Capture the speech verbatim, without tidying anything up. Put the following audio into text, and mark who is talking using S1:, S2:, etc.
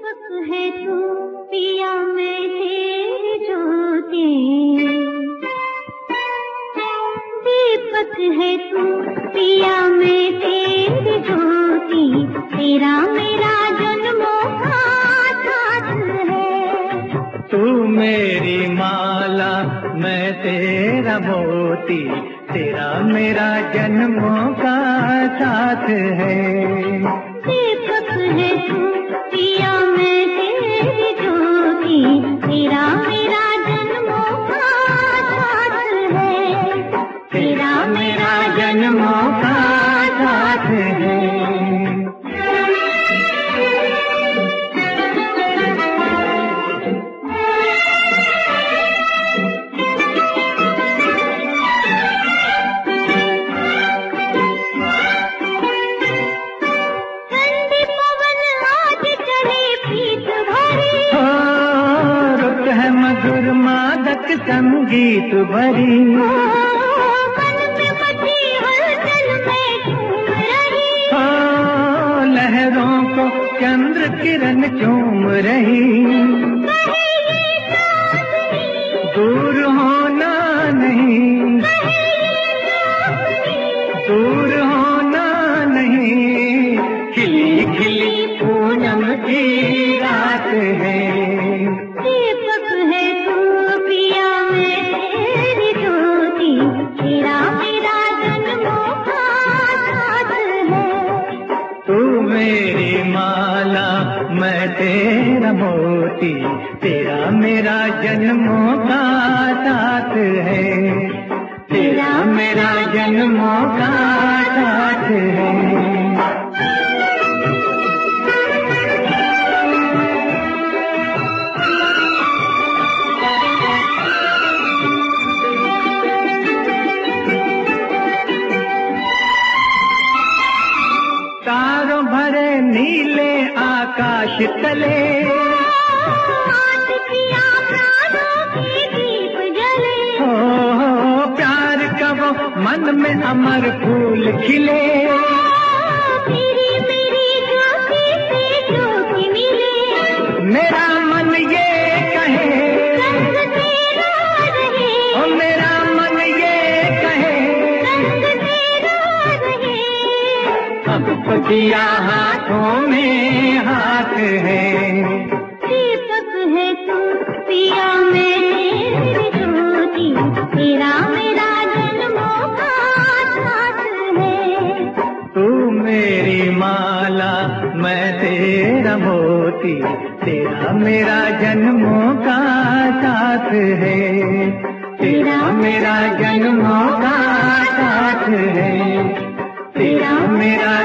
S1: दीपक है तू पिया मैं तेरी ज्योति, दीपक है तू पिया मैं तेरी ज्योति, तेरा मेरा जन्मों का साथ है।
S2: तू मेरी माला मैं तेरा मोती, तेरा मेरा जन्मों का साथ है।
S1: दीपक है तू पिया मैं तेरी ज्योति, तेरा मेरा जन्मों का साथ है,
S2: तेरा मेरा जन्मों का साथ है। मधुर मादक संगीत भरी,
S1: मन में बची हलचल में झूम रही,
S2: लहरों को चंद्र किरण चूम रही। दूर होना नहीं, दूर होना नहीं, खिली खिली पूनम की रात है।
S1: दीपक है तू पिया मैं तेरी ज्योति, तेरा मेरा जन्मों का साथ है।
S2: तू मेरी माला मैं तेरा मोती, तेरा मेरा जन्मों का साथ है, तेरा मेरा जन्मों का साथ है। तारों भरे नीले आकाश तले,
S1: आज किया प्राणों के दीप जले,
S2: हो, हो प्यार का वो मन में अमर फूल खिले।
S1: मेरी मेरी ज्योति से ज्योति मिले,
S2: मेरा मन ये कहे
S1: रंग तेरा रहे,
S2: ओ मेरा मन ये कहे
S1: रंग तेरा रहे।
S2: अब पतिया हाथों में हाथ है।
S1: दीपक है तू पिया मैं तेरी ज्योति, तेरा मेरा जन्मों का साथ है।
S2: तू मेरी माला मैं तेरा मोती, तेरा मेरा जन्मों का साथ है, तेरा मेरा जन्मों का साथ है, तेरा मेरा